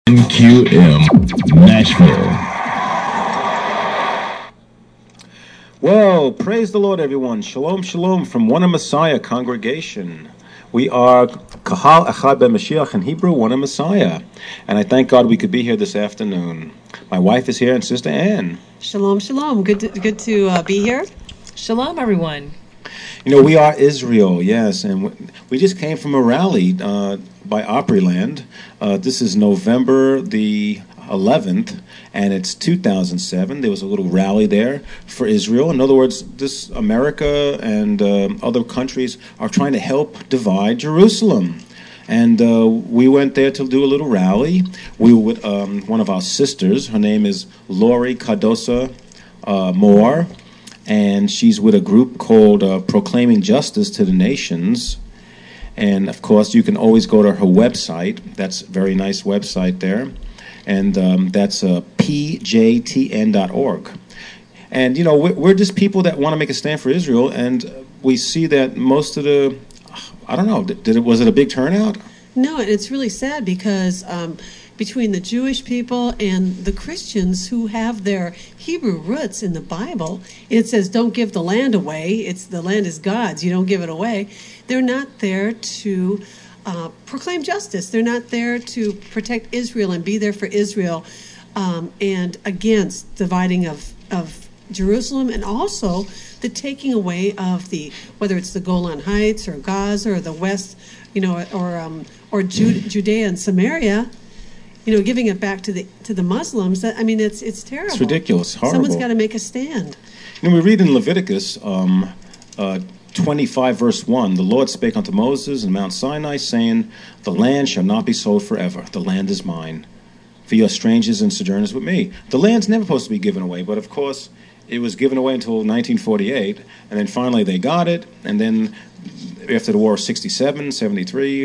NQM Nashville. Well, praise the Lord, everyone. Shalom, shalom from One Messiah congregation. We are Kahal Echad Ben Mashiach in Hebrew, One Messiah. And I thank God we could be here this afternoon. My wife is here and Sister Ann. Shalom, shalom. Good to be here. Shalom, everyone. You know, we are Israel, yes, and we just came from a rally by Opryland. This is November the 11th, and it's 2007. There was a little rally there for Israel. In other words, this America and other countries are trying to help divide Jerusalem. And we went there to do a little rally. We were with one of our sisters. Her name is Lori Cardosa Moore. And she's with a group called Proclaiming Justice to the Nations. And, of course, you can always go to her website. That's a very nice website there. And that's pjtn.org. And, you know, we're just people that want to make a stand for Israel. And we see that most of the, I don't know, was it a big turnout? No, and it's really sad because between the Jewish people and the Christians who have their Hebrew roots in the Bible, it says don't give the land away. The land is God's. You don't give it away. They're not there to proclaim justice. They're not there to protect Israel and be there for Israel and against dividing of Jerusalem, and also the taking away of whether it's the Golan Heights or Gaza or the West, you know, or Judea and Samaria. You know, giving it back to the Muslims. I mean, it's terrible. It's ridiculous. Horrible. Someone's got to make a stand. You know, we read in Leviticus 25, verse 1, the Lord spake unto Moses in Mount Sinai, saying, the land shall not be sold forever. The land is mine. For you are strangers and sojourners with me. The land's never supposed to be given away, but of course, it was given away until 1948, and then finally they got it, and then after the war of 67, 73,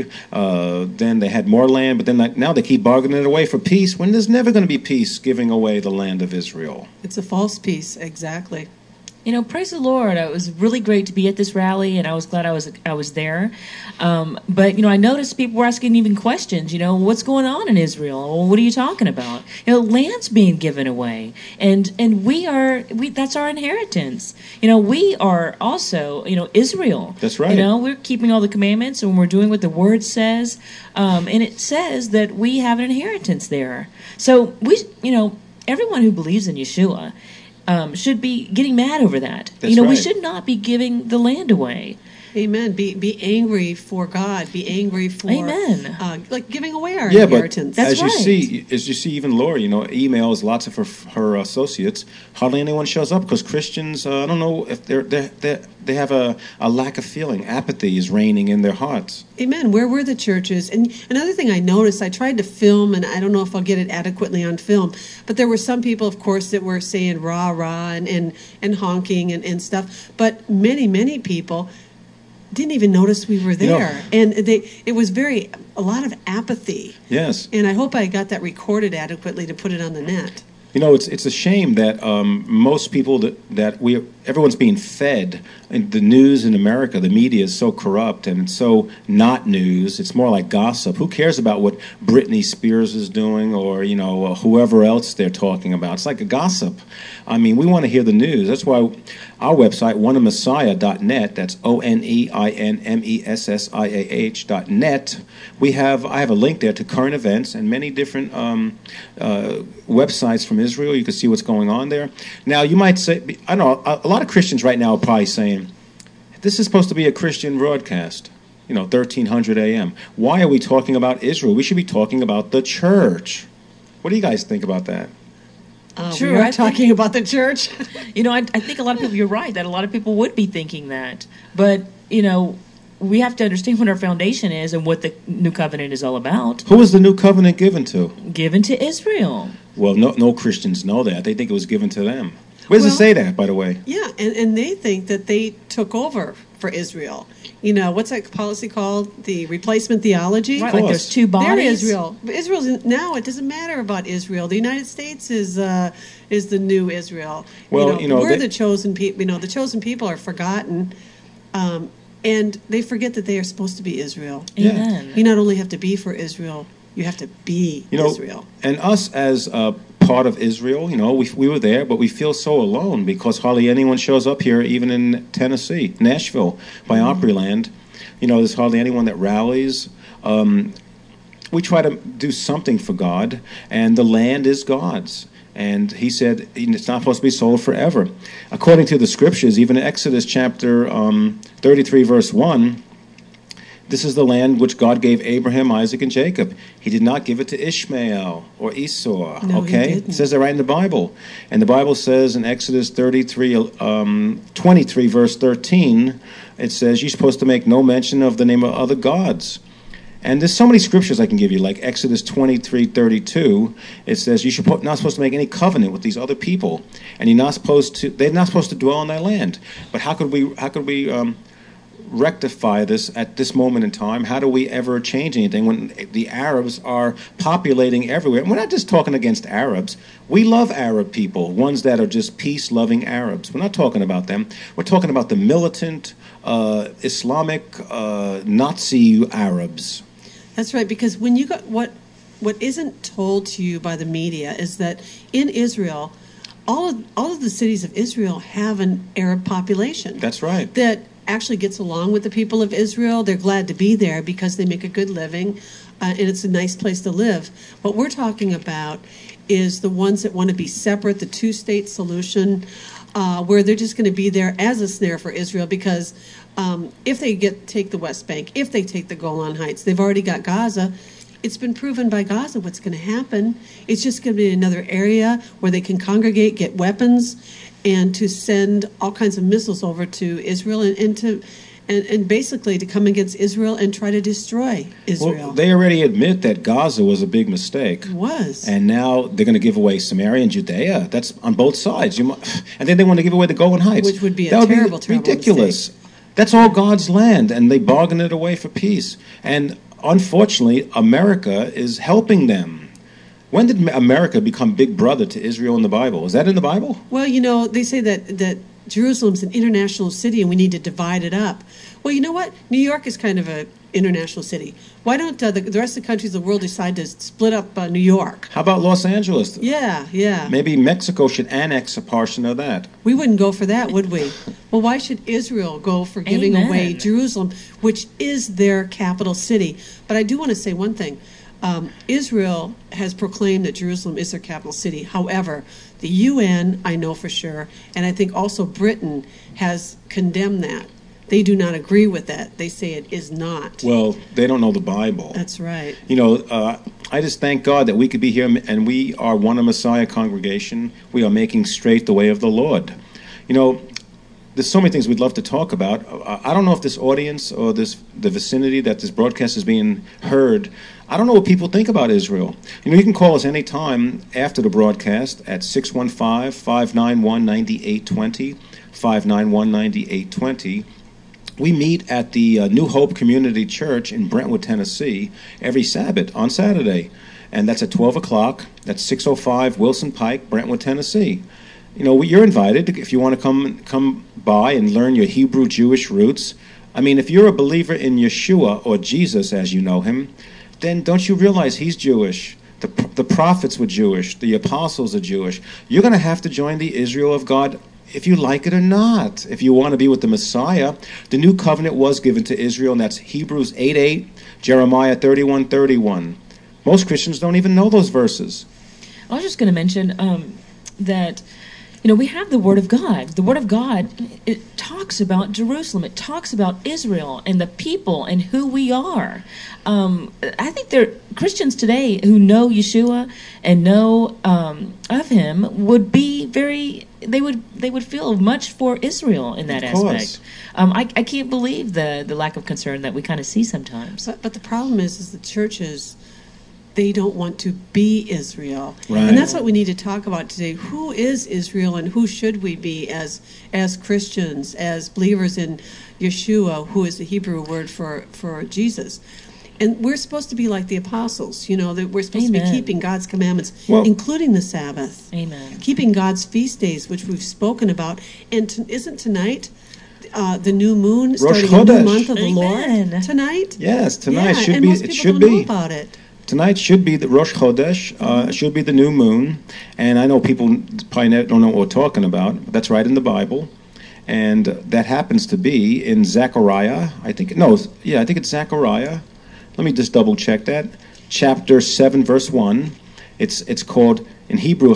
then they had more land, but then now they keep bargaining it away for peace, when there's never going to be peace giving away the land of Israel. It's a false peace, exactly. You know, praise the Lord. It was really great to be at this rally, and I was glad I was there. But, you know, I noticed people were asking even questions, you know, what's going on in Israel? Well, what are you talking about? You know, land's being given away, and that's our inheritance. You know, we are also, you know, Israel. That's right. You know, we're keeping all the commandments, and we're doing what the Word says, and it says that we have an inheritance there. So everyone who believes in Yeshua should be getting mad over that. That's right. We should not be giving the land away. Amen. Be angry for God. Be angry for like giving away our inheritance. But That's as you see, even Lori, you know, emails lots of her associates. Hardly anyone shows up because Christians. I don't know if they have a lack of feeling. Apathy is reigning in their hearts. Amen. Where were the churches? And another thing I noticed, I tried to film, and I don't know if I'll get it adequately on film, but there were some people, of course, that were saying rah rah and honking and stuff. But many people didn't even notice we were there, and it was a lot of apathy. Yes, and I hope I got that recorded adequately to put it on the net. You know, it's a shame that most people everyone's being fed. And the news in America, the media is so corrupt and it's so not news. It's more like gossip. Who cares about what Britney Spears is doing or, you know, whoever else they're talking about? It's like a gossip. I mean, we want to hear the news. That's why our website, oneofmessiah.net, that's ONEINMESSIAH.net, I have a link there to current events and many different websites from Israel. You can see what's going on there. Now, you might say, I know, a lot of Christians right now are probably saying, this is supposed to be a Christian broadcast, 1300 a.m. Why are we talking about Israel? We should be talking about the church. What do you guys think about that? Sure, we are talking about the church. I think a lot of people, you're right, that a lot of people would be thinking that. But, we have to understand what our foundation is and what the new covenant is all about. Who was the new covenant given to? Given to Israel. Well, no Christians know that. They think it was given to them. Where does it say that, by the way? Yeah, and they think that they took over for Israel. What's that policy called? The replacement theology? Right, like there's two bodies. They're Israel. Israel's now, it doesn't matter about Israel. The United States is the new Israel. Well, we're the chosen people. The chosen people are forgotten. And they forget that they are supposed to be Israel. Amen. You not only have to be for Israel, You have to be You know, Israel. and us as part of Israel, you know, we were there, but we feel so alone because hardly anyone shows up here, even in Tennessee, Nashville, by Opryland. You know, there's hardly anyone that rallies. We try to do something for God, and the land is God's. And he said it's not supposed to be sold forever. According to the scriptures, even in Exodus chapter 33, verse 1, this is the land which God gave Abraham, Isaac, and Jacob. He did not give it to Ishmael or Esau. No, okay? he didn't. It says that right in the Bible. And the Bible says in Exodus 23, verse 13, it says you're supposed to make no mention of the name of other gods. And there's so many scriptures I can give you, like Exodus 23:32. It says you're not supposed to make any covenant with these other people, and you're not supposed to. They're not supposed to dwell on their land. But how could we rectify this at this moment in time? How do we ever change anything when the Arabs are populating everywhere? And we're not just talking against Arabs. We love Arab people, ones that are just peace-loving Arabs. We're not talking about them. We're talking about the militant, Islamic, Nazi Arabs. That's right, because when you got what isn't told to you by the media is that in Israel, all of the cities of Israel have an Arab population. That's right. That actually gets along with the people of Israel. They're glad to be there because they make a good living, and it's a nice place to live. What we're talking about is the ones that want to be separate, the two-state solution, where they're just going to be there as a snare for Israel because if they take the West Bank, if they take the Golan Heights, they've already got Gaza. It's been proven by Gaza what's going to happen. It's just going to be another area where they can congregate, get weapons, and to send all kinds of missiles over to Israel and basically to come against Israel and try to destroy Israel. Well, they already admit that Gaza was a big mistake. It was. And now they're going to give away Samaria and Judea. That's on both sides. And then they want to give away the Golan Heights. Which would be that a terrible ridiculous. mistake. That's all God's land, and they bargain it away for peace. And unfortunately, America is helping them. When did America become big brother to Israel in the Bible? Is that in the Bible? Well, you know, they say that Jerusalem's an international city and we need to divide it up. Well, you know what? New York is kind of an international city. Why don't the rest of the countries of the world decide to split up New York? How about Los Angeles? Yeah. Maybe Mexico should annex a portion of that. We wouldn't go for that, would we? Well, why should Israel go for giving Amen. away Jerusalem, which is their capital city? But I do want to say one thing. Israel has proclaimed that Jerusalem is their capital city. However, the UN, I know for sure, and I think also Britain has condemned that. They do not agree with that. They say it is not. Well, they don't know the Bible. That's right. You know, I just thank God that we could be here, and we are one of Messiah congregation. We are making straight the way of the Lord. You know, there's so many things we'd love to talk about. I don't know if this audience or the vicinity that this broadcast is being heard, I don't know what people think about Israel. You know, you can call us anytime after the broadcast at 615-591-9820, 591-9820. We meet at the New Hope Community Church in Brentwood, Tennessee, every Sabbath on Saturday. And that's at 12 o'clock. That's 605 Wilson Pike, Brentwood, Tennessee. You know, you're invited if you want to come by and learn your Hebrew Jewish roots. I mean, if you're a believer in Yeshua, or Jesus as you know him, then don't you realize he's Jewish? The prophets were Jewish. The apostles are Jewish. You're going to have to join the Israel of God if you like it or not. If you want to be with the Messiah, the new covenant was given to Israel, and that's Hebrews 8:8, Jeremiah 31:31. Most Christians don't even know those verses. I was just going to mention that, you know, we have the Word of God. The Word of God, it talks about Jerusalem. It talks about Israel and the people and who we are. I think there are Christians today who know Yeshua and know of him would be they would feel much for Israel in that aspect. I can't believe the lack of concern that we kind of see sometimes. But the problem is the churches, they don't want to be Israel. Right. And that's what we need to talk about today. Who is Israel and who should we be as Christians, as believers in Yeshua, who is the Hebrew word for Jesus? And we're supposed to be like the apostles, you know, that we're supposed Amen. to be keeping God's commandments, including the Sabbath. Amen. Keeping God's feast days, which we've spoken about. And isn't tonight the new moon, starting a new month of the Amen. Lord tonight? Yes, tonight Yeah, should and be. most It people should don't be. know about it. Tonight should be the Rosh Chodesh, should be the new moon. And I know people probably don't know what we're talking about, but that's right in the Bible. And that happens to be in Zechariah. I think it's Zechariah. Let me just double check that. Chapter 7, verse 1. It's called in Hebrew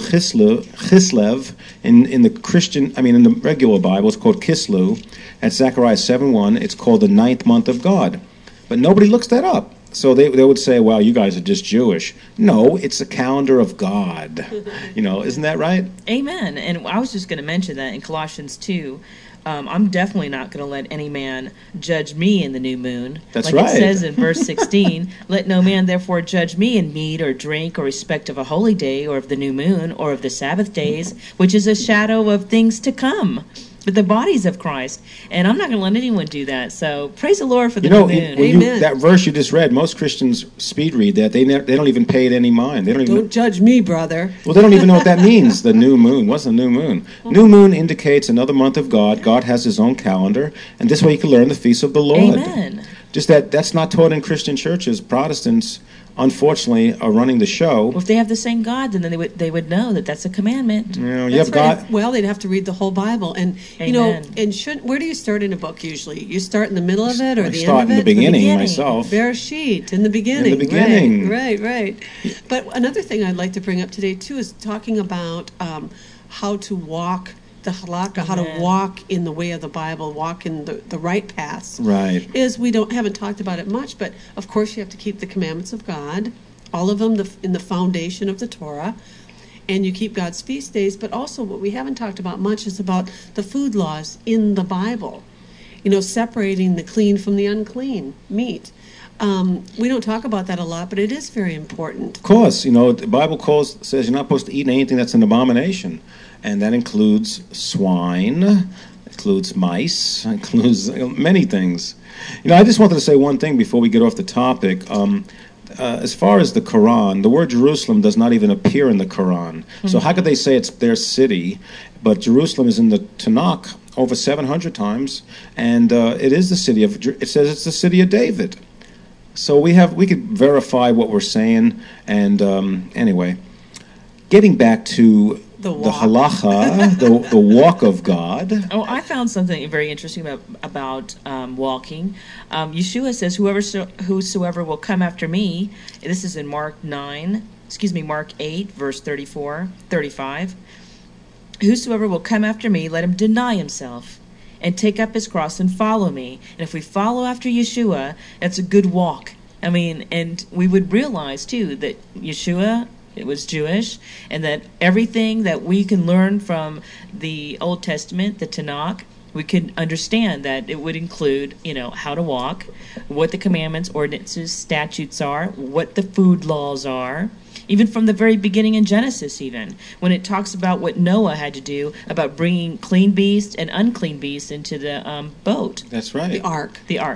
Chislev. In the Christian, in the regular Bible, it's called Kislev. At Zechariah 7:1, it's called the 9th month of God. But nobody looks that up. So they would say, well, you guys are just Jewish. No, it's a calendar of God. Isn't that right? Amen. And I was just going to mention that in Colossians 2, I'm definitely not going to let any man judge me in the new moon. That's right. Like it says in verse 16, let no man therefore judge me in meat or drink or respect of a holy day or of the new moon or of the Sabbath days, which is a shadow of things to come. But the bodies of Christ. And I'm not going to let anyone do that. So praise the Lord for the new moon. Amen. That verse you just read, most Christians speed read that. They don't even pay it any mind. They don't judge me, brother. Well, they don't even know what that means, the new moon. What's the new moon? New moon indicates another month of God. God has his own calendar. And this way you can learn the feast of the Lord. Amen. Just that's not taught in Christian churches. Protestants, unfortunately, are running the show. Well, if they have the same God, then they would know that that's a commandment. You that's have right. God. Well, they'd have to read the whole Bible, and Amen. Where do you start in a book usually? You start in the middle of it, or the end of it? I start in the beginning myself. Bereshit, in the beginning. In the beginning. Right. But another thing I'd like to bring up today too is talking about how to walk. The halakha, how to walk in the way of the Bible, walk in the right paths. Right. We haven't talked about it much, but of course you have to keep the commandments of God, all of them in the foundation of the Torah, and you keep God's feast days. But also what we haven't talked about much is about the food laws in the Bible. Separating the clean from the unclean meat. We don't talk about that a lot, but it is very important. Of course, the Bible says you're not supposed to eat anything that's an abomination. And that includes swine, includes mice, includes many things. I just wanted to say one thing before we get off the topic. As far as the Quran, the word Jerusalem does not even appear in the Quran. Mm-hmm. So how could they say it's their city? But Jerusalem is in the Tanakh over 700 times, and it is the city of. It says it's the city of David. So we could verify what we're saying. And anyway, getting back to the halakha, the walk of God. Oh, I found something very interesting about walking. Yeshua says, whosoever will come after me, this is in Mark 8, verse 35. Whosoever will come after me, let him deny himself and take up his cross and follow me. And if we follow after Yeshua, that's a good walk. And we would realize, too, that Yeshua, it was Jewish, and that everything that we can learn from the Old Testament, the Tanakh, we could understand that it would include, how to walk, what the commandments, ordinances, statutes are, what the food laws are, even from the very beginning in Genesis even, when it talks about what Noah had to do about bringing clean beasts and unclean beasts into the boat. That's right. The ark.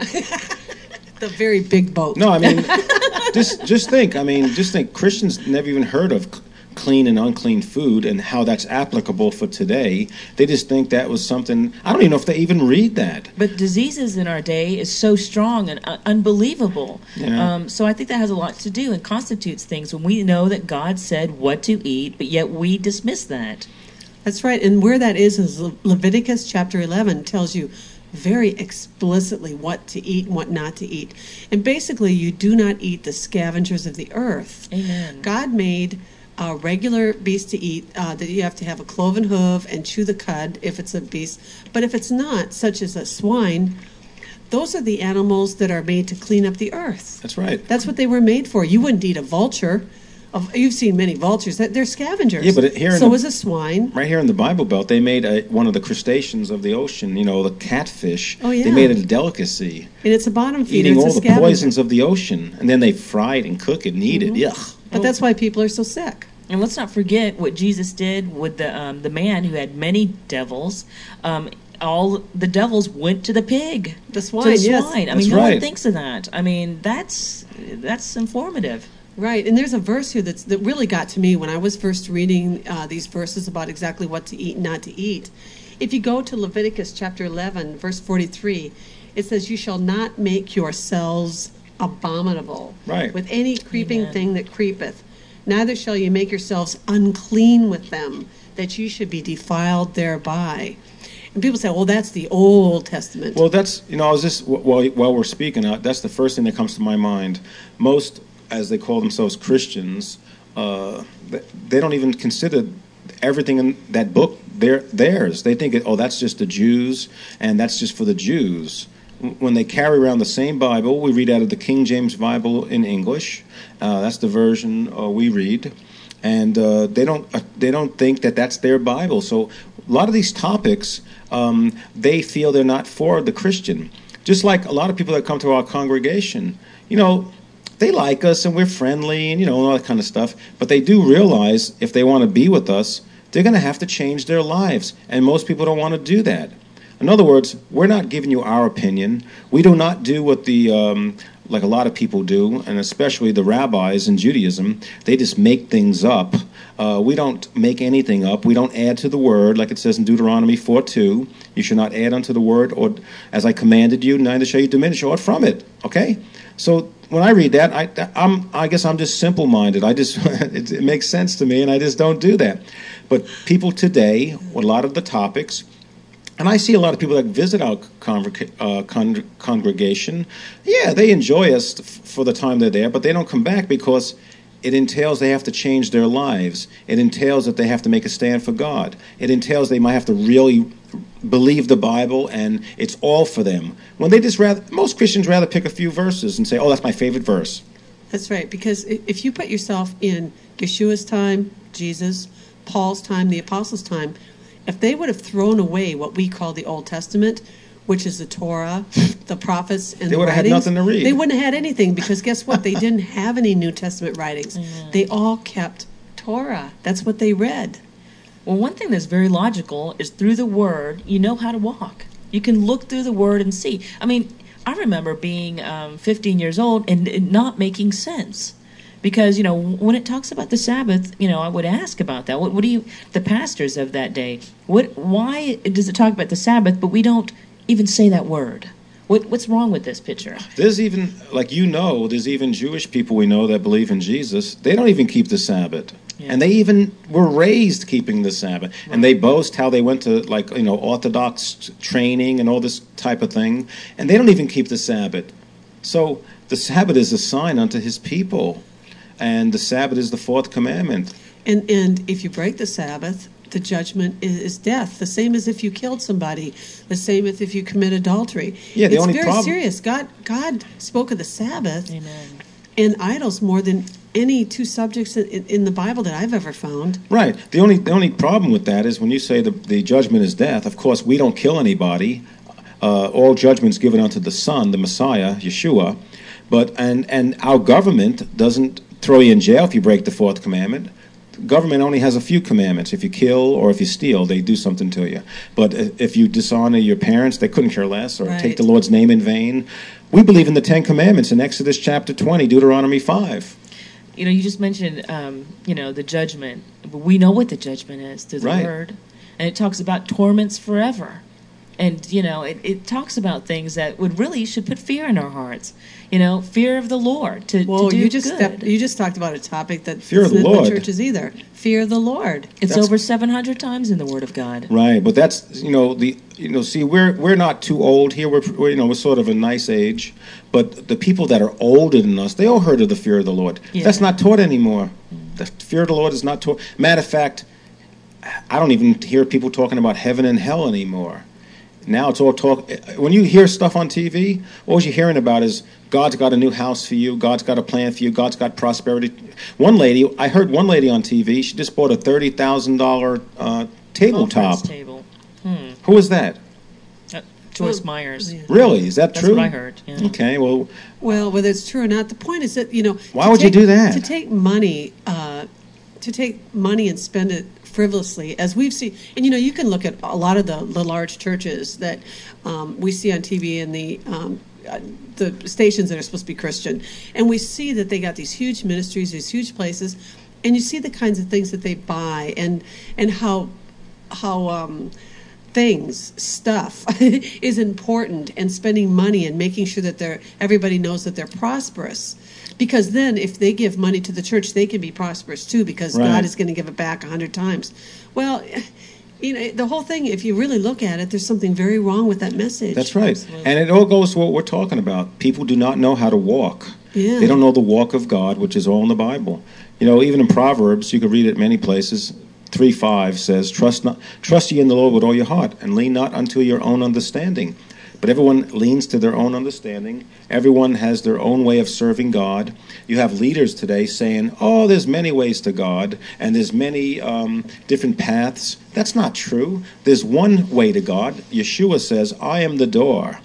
The very big boat. No, just think. Christians never even heard of clean and unclean food and how that's applicable for today. They just think that was something. I don't even know if they even read that. But diseases in our day is so strong and unbelievable. Yeah. So I think that has a lot to do and constitutes things when we know that God said what to eat, but yet we dismiss that. That's right. And where that is Leviticus chapter 11 tells you very explicitly what to eat and what not to eat. And basically, you do not eat the scavengers of the earth. Amen. God made a regular beast to eat, that you have to have a cloven hoof and chew the cud if it's a beast. But if it's not, such as a swine, those are the animals that are made to clean up the earth. That's right. That's what they were made for. You wouldn't eat a vulture. You've seen many vultures. They're scavengers. Yeah, but is a swine. Right here in the Bible Belt, they made one of the crustaceans of the ocean, the catfish. Oh, yeah. They made it a delicacy. And it's a bottom feeder. Eating all the poisons of the ocean. And then they fry it and cook it and eat it. Yuck. But that's why people are so sick. And let's not forget what Jesus did with the man who had many devils. All the devils went to the pig. The swine, yes. No one thinks of that. That's informative. Right, and there's a verse here that really got to me when I was first reading these verses about exactly what to eat and not to eat. If you go to Leviticus chapter 11, verse 43, it says, "You shall not make yourselves abominable Right. with any creeping Amen. thing that creepeth. Neither shall you make yourselves unclean with them, that you should be defiled thereby. And people say, well, that's the Old Testament. Well, that's, I was just, while we're speaking, that's the first thing that comes to my mind. Most, as they call themselves Christians, they don't even consider everything in that book theirs. They think, that's just the Jews, and that's just for the Jews. When they carry around the same Bible, we read out of the King James Bible in English. That's the version we read, and they don't think that that's their Bible. So a lot of these topics, they feel they're not for the Christian. Just like a lot of people that come to our congregation, they like us and we're friendly and all that kind of stuff. But they do realize if they want to be with us, they're going to have to change their lives, and most people don't want to do that. In other words, we're not giving you our opinion. We do not do what like a lot of people do, and especially the rabbis in Judaism. They just make things up. We don't make anything up. We don't add to the word, like it says in Deuteronomy 4:2. You should not add unto the word, or as I commanded you, neither shall you diminish aught from it. Okay? So when I read that, I guess I'm just simple-minded. It makes sense to me, and I just don't do that. But people today, with a lot of the topics, and I see a lot of people that visit our congregation. Yeah, they enjoy us for the time they're there, but they don't come back because it entails they have to change their lives. It entails that they have to make a stand for God. It entails they might have to really believe the Bible, and it's all for them. When most Christians rather pick a few verses and say, "Oh, that's my favorite verse." That's right, because if you put yourself in Yeshua's time, Jesus, Paul's time, the Apostles' time, if they would have thrown away what we call the Old Testament, which is the Torah, the prophets, and They the would have had writings, nothing to read. They wouldn't have had anything, because guess what? They didn't have any New Testament writings. They all kept Torah. That's what they read. Well, one thing that's very logical is through the Word, you know how to walk. You can look through the Word and see. I mean, I remember being 15 years old and it not making sense. Because, when it talks about the Sabbath, I would ask about that. What do you, the pastors of that day, why does it talk about the Sabbath, but we don't even say that word? What's wrong with this picture? There's even, there's even Jewish people we know that believe in Jesus. They don't even keep the Sabbath. Yeah. And they even were raised keeping the Sabbath. Right. And they boast how they went to, Orthodox training and all this type of thing. And they don't even keep the Sabbath. So the Sabbath is a sign unto his people. And the Sabbath is the fourth commandment. And if you break the Sabbath, the judgment is death. The same as if you killed somebody. The same as if you commit adultery. Yeah, it's very serious. God spoke of the Sabbath. Amen. And idols more than any two subjects in the Bible that I've ever found. Right. The only problem with that is when you say the judgment is death. Of course, we don't kill anybody. All judgment's given unto the Son, the Messiah, Yeshua. But and our government doesn't throw you in jail if you break the fourth commandment. The government only has a few commandments. If you kill or if you steal, they do something to you. But if you dishonor your parents, they couldn't care less, or take the Lord's name in vain. We believe in the Ten Commandments in Exodus chapter 20, Deuteronomy 5. You just mentioned, the judgment. We know what the judgment is through the Word. And it talks about torments forever. And, it talks about things that should put fear in our hearts. Fear of the Lord to do you just talked about a topic that fear of the Lord. In the churches either. Fear of the Lord. It's over 700 times in the Word of God. Right, but that's see, we're not too old here. We're sort of a nice age, but the people that are older than us, they all heard of the fear of the Lord. Yeah. That's not taught anymore. The fear of the Lord is not taught. Matter of fact, I don't even hear people talking about heaven and hell anymore. Now it's all talk. When you hear stuff on TV, all you're hearing about is God's got a new house for you. God's got a plan for you. God's got prosperity. I heard one lady on TV. She just bought a $30,000 tabletop. Table. Who was that? Joyce Myers. Yeah. Really? Is that true? That's what I heard. Yeah. Okay. Well, whether it's true or not, the point is that why would you do that? To take money and spend it frivolously, as we've seen, and you can look at a lot of the large churches that we see on TV and the stations that are supposed to be Christian, and we see that they got these huge ministries, these huge places, and you see the kinds of things that they buy, and how stuff is important, and spending money and making sure that everybody knows that they're prosperous. Because then if they give money to the church, they can be prosperous too, because Right. God is going to give it back 100 times. Well, the whole thing, if you really look at it, there's something very wrong with that message. That's right. And it all goes to what we're talking about. People do not know how to walk. Yeah. They don't know the walk of God, which is all in the Bible. Even in Proverbs, you can read it many places. 3:5 says, Trust ye in the Lord with all your heart, and lean not unto your own understanding. But everyone leans to their own understanding. Everyone has their own way of serving God. You have leaders today saying, there's many ways to God, and there's many different paths. That's not true. There's one way to God. Yeshua says, I am the door.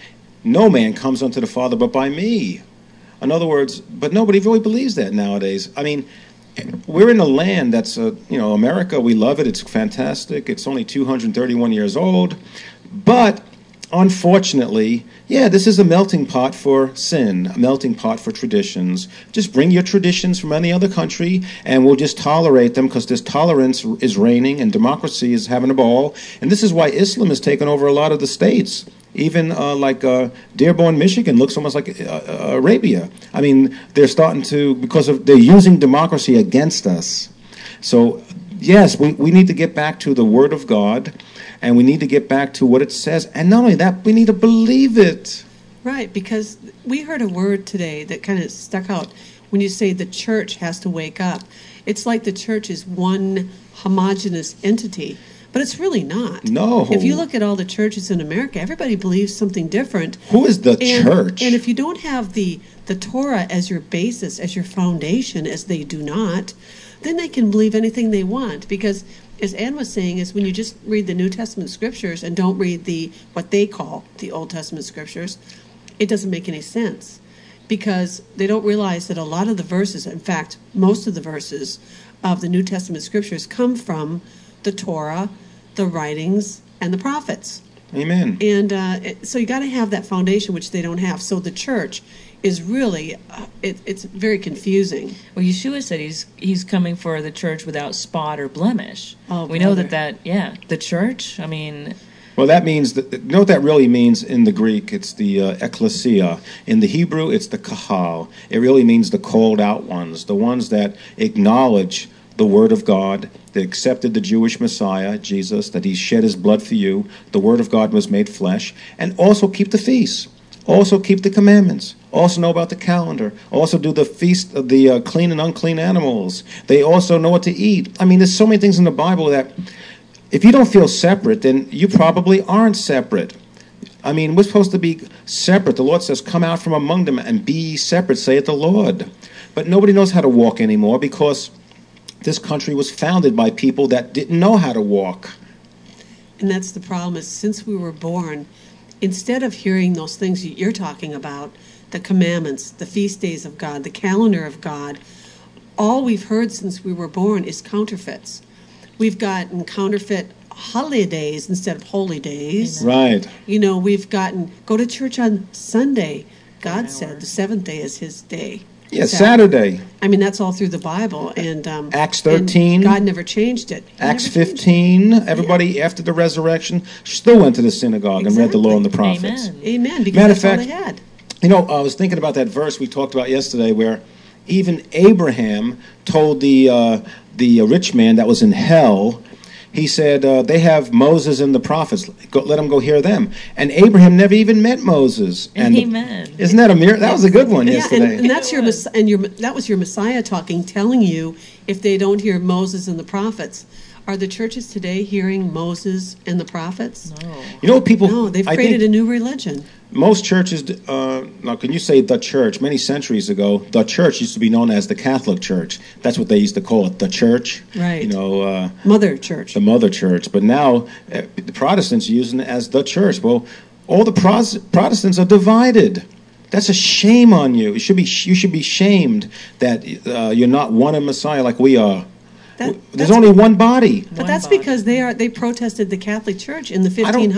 No man comes unto the Father but by me. In other words, but nobody really believes that nowadays. I mean, we're in a land that's, America, we love it. It's fantastic. It's only 231 years old. But unfortunately, this is a melting pot for sin, a melting pot for traditions. Just bring your traditions from any other country, and we'll just tolerate them, because this tolerance is reigning and democracy is having a ball. And this is why Islam has taken over a lot of the states. Even Dearborn, Michigan looks almost like Arabia. I mean, they're starting to, they're using democracy against us. So, yes, we need to get back to the Word of God, and we need to get back to what it says. And not only that, we need to believe it. Right, because we heard a word today that kind of stuck out when you say the church has to wake up. It's like the church is one homogeneous entity. But it's really not. No. If you look at all the churches in America, everybody believes something different. Who is the church? And if you don't have the Torah as your basis, as your foundation, as they do not, then they can believe anything they want. Because, as Ann was saying, is when you just read the New Testament scriptures and don't read what they call the Old Testament scriptures, it doesn't make any sense. Because they don't realize that a lot of the verses, in fact, most of the verses of the New Testament scriptures come from the Torah, the writings, and the prophets. Amen. And so you got to have that foundation, which they don't have. So the church is really, it's very confusing. Well, Yeshua said he's coming for the church without spot or blemish. Oh, we know brother. the church, I mean... Well, that means, you know what that really means in the Greek? It's the ecclesia. In the Hebrew, it's the kahal. It really means the called out ones, the ones that acknowledge the Word of God, that accepted the Jewish Messiah, Jesus, that he shed his blood for you, the Word of God was made flesh, and also keep the feasts, also keep the commandments, also know about the calendar, also do the feast of the clean and unclean animals. They also know what to eat. I mean, there's so many things in the Bible that if you don't feel separate, then you probably aren't separate. I mean, we're supposed to be separate. The Lord says, come out from among them and be ye separate, saith the Lord. But nobody knows how to walk anymore, because this country was founded by people that didn't know how to walk. And that's the problem, is since we were born, instead of hearing those things that you're talking about, the commandments, the feast days of God, the calendar of God, all we've heard since we were born is counterfeits. We've gotten counterfeit holidays instead of holy days. Right. We've gotten, go to church on Sunday. God said the seventh day is his day. Yeah, Saturday. I mean, that's all through the Bible. And Acts 13. And God never changed it. Acts 15. Everybody after the resurrection still went to the synagogue and read the law and the prophets. Amen. Because Matter of that's all fact, they had. I was thinking about that verse we talked about yesterday, where even Abraham told the rich man that was in hell, he said, they have Moses and the prophets. Let them go hear them. And Abraham never even met Moses. Amen. Isn't that a miracle? That was a good one yesterday. And that's that was your Messiah talking, telling you if they don't hear Moses and the prophets. Are the churches today hearing Moses and the prophets? No. You know what people... No, they've created a new religion. Most churches, now can you say the church? Many centuries ago, the church used to be known as the Catholic Church. That's what they used to call it, the church. Right. Mother Church. The Mother Church. But now, the Protestants are using it as the church. Well, all the Protestants are divided. That's a shame on you. You should be shamed that you're not one in Messiah like we are. There's only one body. But that's because they protested the Catholic Church in the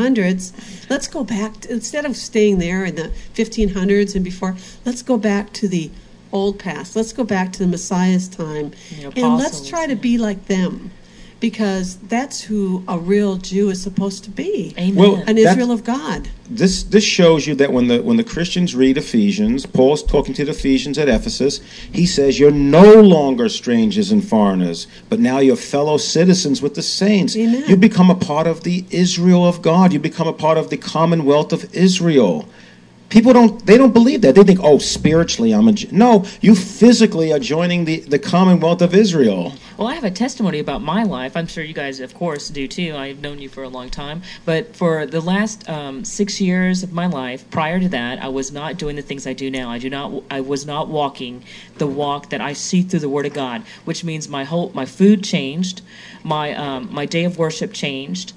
1500s. Let's go back, instead of staying there in the 1500s and before, let's go back to the old past. Let's go back to the Messiah's time. And let's try to be like them. because that's who a real Jew is supposed to be. Amen. Well, An That's- Israel of God. This shows you that when the Christians read Ephesians, Paul's talking to the Ephesians at Ephesus, he says you're no longer strangers and foreigners, but now you're fellow citizens with the saints. Amen. You become a part of the Israel of God. You become a part of the commonwealth of Israel. People don't believe that. They think, oh, spiritually I'm a Jew. No, you physically are joining the commonwealth of Israel. Well, I have a testimony about my life. I'm sure you guys, of course, do too. I've known you for a long time. But for the last 6 years of my life, prior to that, I was not doing the things I do now. I was not walking the walk that I see through the Word of God, which means my food changed, my day of worship changed,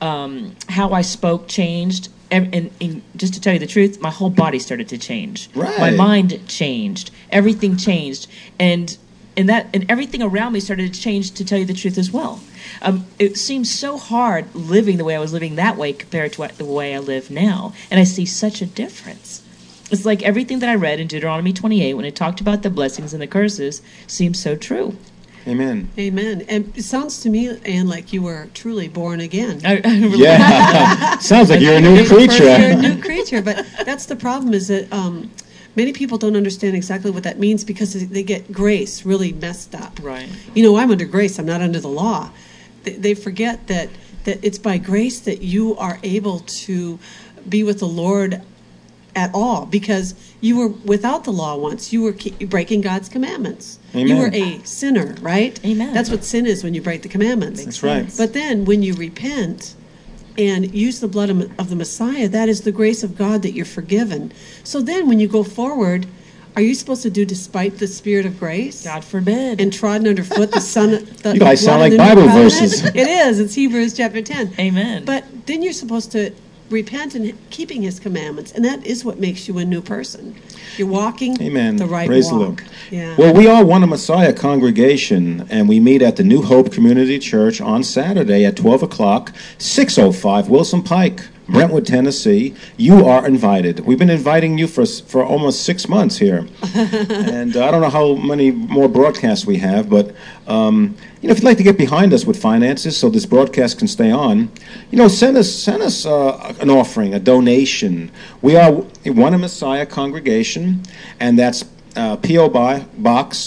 how I spoke changed. And just to tell you the truth, my whole body started to change. Right. My mind changed. Everything changed, and everything around me started to change. To tell you the truth as well, it seems so hard living the way I was living that way compared to the way I live now, and I see such a difference. It's like everything that I read in Deuteronomy 28 when it talked about the blessings and the curses seems so true. Amen. Amen. And it sounds to me, Anne, like you were truly born again. I really Yeah. Sounds like you're a new You're a creature. new creature. But that's the problem, is that many people don't understand exactly what that means because they get grace really messed up. Right. I'm under grace. I'm not under the law. They forget that it's by grace that you are able to be with the Lord at all, because you were without the law once. You were breaking God's commandments. Amen. You were a sinner, right? Amen. That's what sin is, when you break the commandments. That's right. But then when you repent and use the blood of the Messiah, that is the grace of God that you're forgiven. So then when you go forward, are you supposed to do despite the Spirit of grace? God forbid. And trodden underfoot the Son. You guys sound blood like of the new Bible covenant? verses. It is. It's Hebrews chapter 10. Amen. But then you're supposed to repent and keeping His commandments, and that is what makes you a new person. You're walking Amen. the right Praise the walk. Lord. Yeah. Well, we are One of Messiah congregation, and we meet at the New Hope Community Church on Saturday at 12 o'clock, 605 Wilson Pike, Brentwood, Tennessee. You are invited. We've been inviting you for almost 6 months here. And I don't know how many more broadcasts we have, but if you'd like to get behind us with finances so this broadcast can stay on, send us an offering, a donation. We are One of Messiah congregation, and that's P.O. Box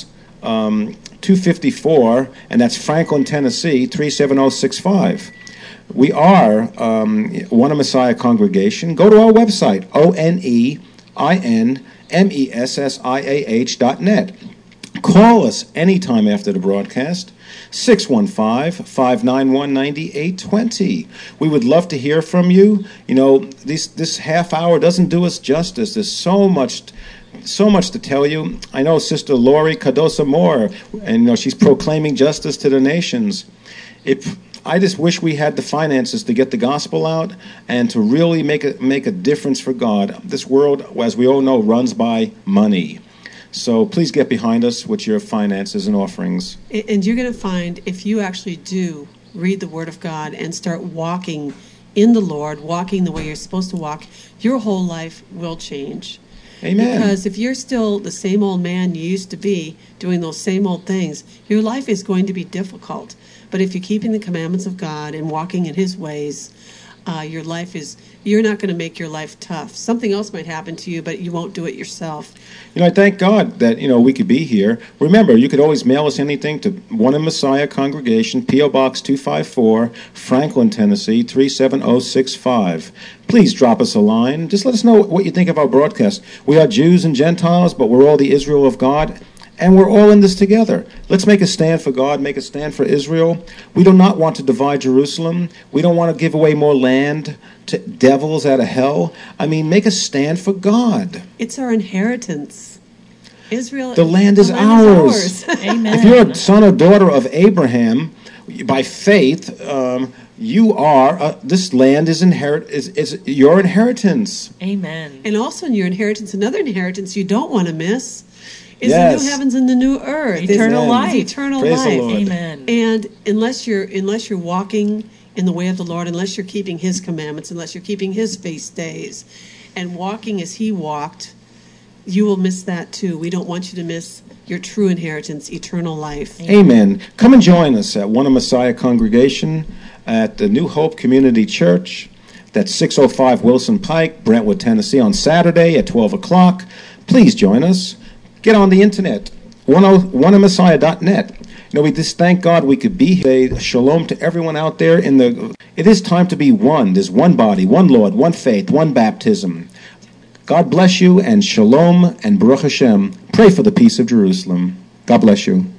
254, and that's Franklin, Tennessee 37065. We are One of Messiah congregation. Go to our website, ONEINMESSIAH.net. Call us anytime after the broadcast, 615-591-9820. We would love to hear from you. This half hour doesn't do us justice. There's so much to tell you. I know Sister Lori Cardosa Moore, and she's proclaiming justice to the nations. I just wish we had the finances to get the gospel out and to really make a difference for God. This world, as we all know, runs by money. So please get behind us with your finances and offerings. And you're going to find, if you actually do read the Word of God and start walking in the Lord, walking the way you're supposed to walk, your whole life will change. Amen. Because if you're still the same old man you used to be, doing those same old things, your life is going to be difficult. But if you're keeping the commandments of God and walking in His ways, you're not going to make your life tough. Something else might happen to you, but you won't do it yourself. I thank God that, we could be here. Remember, you could always mail us anything to One of Messiah Congregation, P.O. Box 254, Franklin, Tennessee 37065. Please drop us a line. Just let us know what you think of our broadcast. We are Jews and Gentiles, but we're all the Israel of God. And we're all in this together. Let's make a stand for God, make a stand for Israel. We do not want to divide Jerusalem. We don't want to give away more land to devils out of hell. Make a stand for God. It's our inheritance. Israel. The land is ours. Amen. If you're a son or daughter of Abraham, by faith, you are. This land is your inheritance. Amen. And also in your inheritance, another inheritance you don't want to miss is Yes. the new heavens and the new earth. Eternal It's life. Eternal Praise the life. Lord. Amen. And unless you're walking in the way of the Lord, unless you're keeping His commandments, unless you're keeping His feast days, and walking as He walked, you will miss that too. We don't want you to miss your true inheritance, eternal life. Amen. Come and join us at One of Messiah Congregation at the New Hope Community Church. That's 605 Wilson Pike, Brentwood, Tennessee, on Saturday at 12 o'clock. Please join us. Get on the internet, oneofmessiah.net. We just thank God we could be here. Say shalom to everyone out there. It is time to be one. There's one body, one Lord, one faith, one baptism. God bless you, and shalom and Baruch Hashem. Pray for the peace of Jerusalem. God bless you.